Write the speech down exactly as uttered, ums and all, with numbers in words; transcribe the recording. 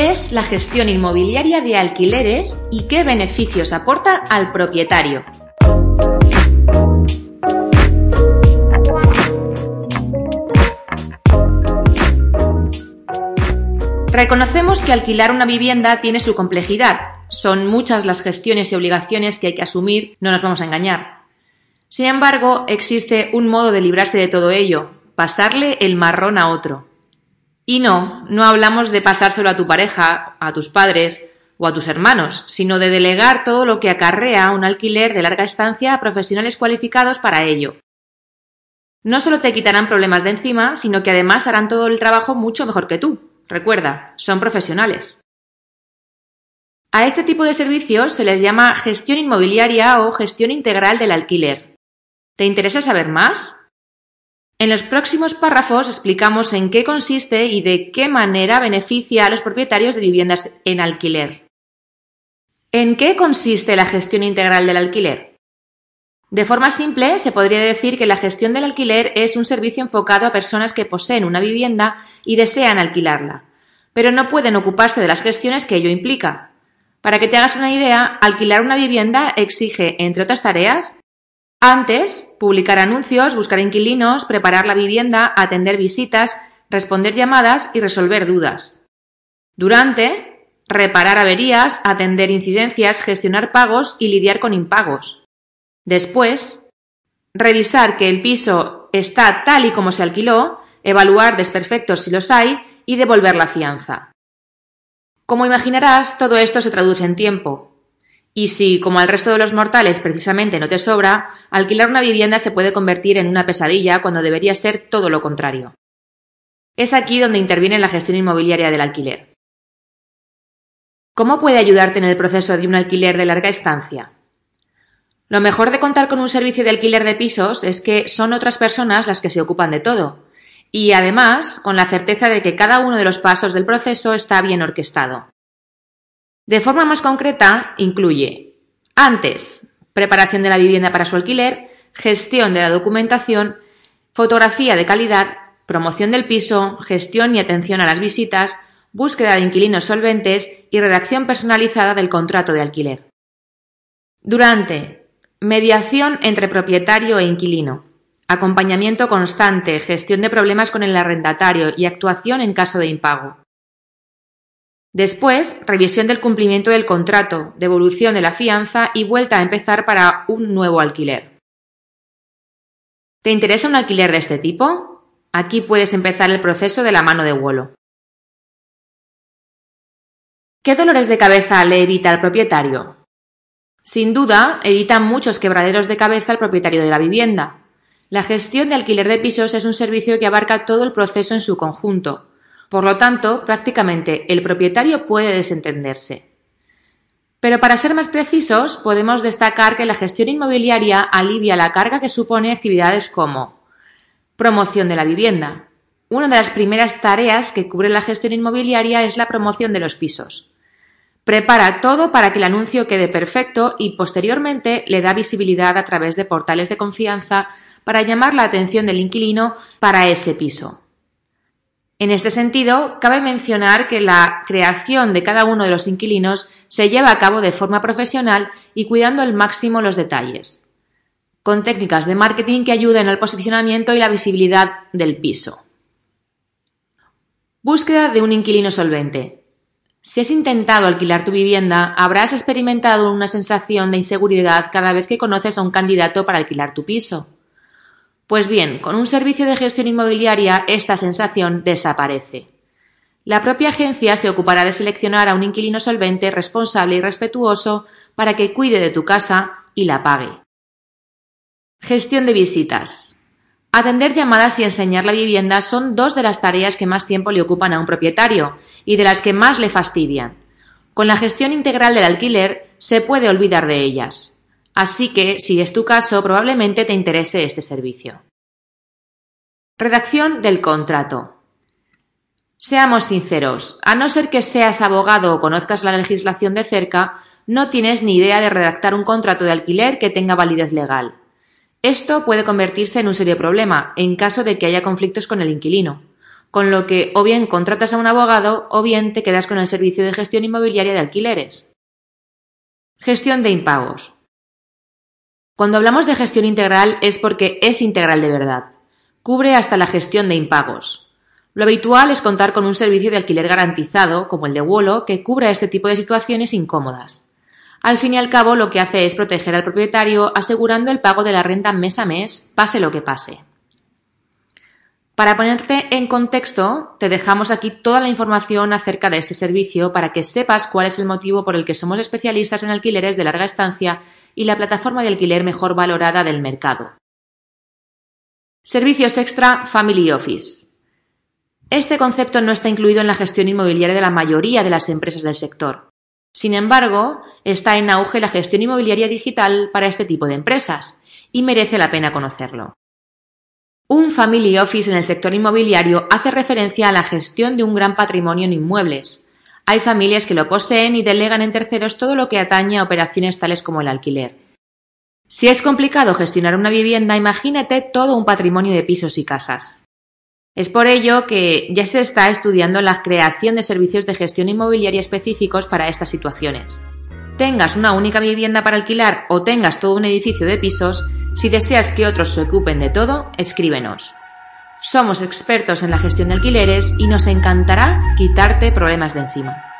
¿Qué es la gestión inmobiliaria de alquileres y qué beneficios aporta al propietario? Reconocemos que alquilar una vivienda tiene su complejidad. Son muchas las gestiones y obligaciones que hay que asumir, no nos vamos a engañar. Sin embargo, existe un modo de librarse de todo ello: pasarle el marrón a otro. Y no, no hablamos de pasárselo a tu pareja, a tus padres o a tus hermanos, sino de delegar todo lo que acarrea un alquiler de larga estancia a profesionales cualificados para ello. No solo te quitarán problemas de encima, sino que además harán todo el trabajo mucho mejor que tú. Recuerda, son profesionales. A este tipo de servicios se les llama gestión inmobiliaria o gestión integral del alquiler. ¿Te interesa saber más? En los próximos párrafos explicamos en qué consiste y de qué manera beneficia a los propietarios de viviendas en alquiler. ¿En qué consiste la gestión integral del alquiler? De forma simple, se podría decir que la gestión del alquiler es un servicio enfocado a personas que poseen una vivienda y desean alquilarla, pero no pueden ocuparse de las gestiones que ello implica. Para que te hagas una idea, alquilar una vivienda exige, entre otras tareas, antes, publicar anuncios, buscar inquilinos, preparar la vivienda, atender visitas, responder llamadas y resolver dudas. Durante, reparar averías, atender incidencias, gestionar pagos y lidiar con impagos. Después, revisar que el piso está tal y como se alquiló, evaluar desperfectos si los hay y devolver la fianza. Como imaginarás, todo esto se traduce en tiempo. Y si, como al resto de los mortales, precisamente no te sobra, alquilar una vivienda se puede convertir en una pesadilla cuando debería ser todo lo contrario. Es aquí donde interviene la gestión inmobiliaria del alquiler. ¿Cómo puede ayudarte en el proceso de un alquiler de larga estancia? Lo mejor de contar con un servicio de alquiler de pisos es que son otras personas las que se ocupan de todo, y además con la certeza de que cada uno de los pasos del proceso está bien orquestado. De forma más concreta, incluye: antes, preparación de la vivienda para su alquiler, gestión de la documentación, fotografía de calidad, promoción del piso, gestión y atención a las visitas, búsqueda de inquilinos solventes y redacción personalizada del contrato de alquiler. Durante, mediación entre propietario e inquilino, acompañamiento constante, gestión de problemas con el arrendatario y actuación en caso de impago. Después, revisión del cumplimiento del contrato, devolución de la fianza y vuelta a empezar para un nuevo alquiler. ¿Te interesa un alquiler de este tipo? Aquí puedes empezar el proceso de la mano de Wolo. ¿Qué dolores de cabeza le evita al propietario? Sin duda, evita muchos quebraderos de cabeza al propietario de la vivienda. La gestión de alquiler de pisos es un servicio que abarca todo el proceso en su conjunto. Por lo tanto, prácticamente el propietario puede desentenderse. Pero para ser más precisos, podemos destacar que la gestión inmobiliaria alivia la carga que supone actividades como promoción de la vivienda. Una de las primeras tareas que cubre la gestión inmobiliaria es la promoción de los pisos. Prepara todo para que el anuncio quede perfecto y posteriormente le da visibilidad a través de portales de confianza para llamar la atención del inquilino para ese piso. En este sentido, cabe mencionar que la creación de cada uno de los inquilinos se lleva a cabo de forma profesional y cuidando al máximo los detalles, con técnicas de marketing que ayuden al posicionamiento y la visibilidad del piso. Búsqueda de un inquilino solvente. Si has intentado alquilar tu vivienda, habrás experimentado una sensación de inseguridad cada vez que conoces a un candidato para alquilar tu piso. Pues bien, con un servicio de gestión inmobiliaria esta sensación desaparece. La propia agencia se ocupará de seleccionar a un inquilino solvente, responsable y respetuoso para que cuide de tu casa y la pague. Gestión de visitas. Atender llamadas y enseñar la vivienda son dos de las tareas que más tiempo le ocupan a un propietario y de las que más le fastidian. Con la gestión integral del alquiler se puede olvidar de ellas. Así que, si es tu caso, probablemente te interese este servicio. Redacción del contrato. Seamos sinceros, a no ser que seas abogado o conozcas la legislación de cerca, no tienes ni idea de redactar un contrato de alquiler que tenga validez legal. Esto puede convertirse en un serio problema en caso de que haya conflictos con el inquilino. con lo que o bien contratas a un abogado o bien te quedas con el servicio de gestión inmobiliaria de alquileres. Gestión de impagos. Cuando hablamos de gestión integral es porque es integral de verdad. Cubre hasta la gestión de impagos. Lo habitual es contar con un servicio de alquiler garantizado, como el de Wolo, que cubra este tipo de situaciones incómodas. Al fin y al cabo, lo que hace es proteger al propietario asegurando el pago de la renta mes a mes, pase lo que pase. Para ponerte en contexto, te dejamos aquí toda la información acerca de este servicio para que sepas cuál es el motivo por el que somos especialistas en alquileres de larga estancia y la plataforma de alquiler mejor valorada del mercado. Servicios extra Family Office. Este concepto no está incluido en la gestión inmobiliaria de la mayoría de las empresas del sector. Sin embargo, está en auge la gestión inmobiliaria digital para este tipo de empresas y merece la pena conocerlo. Un Family Office en el sector inmobiliario hace referencia a la gestión de un gran patrimonio en inmuebles. Hay familias que lo poseen y delegan en terceros todo lo que atañe a operaciones tales como el alquiler. Si es complicado gestionar una vivienda, imagínate todo un patrimonio de pisos y casas. Es por ello que ya se está estudiando la creación de servicios de gestión inmobiliaria específicos para estas situaciones. Tengas una única vivienda para alquilar o tengas todo un edificio de pisos, si deseas que otros se ocupen de todo, escríbenos. Somos expertos en la gestión de alquileres y nos encantará quitarte problemas de encima.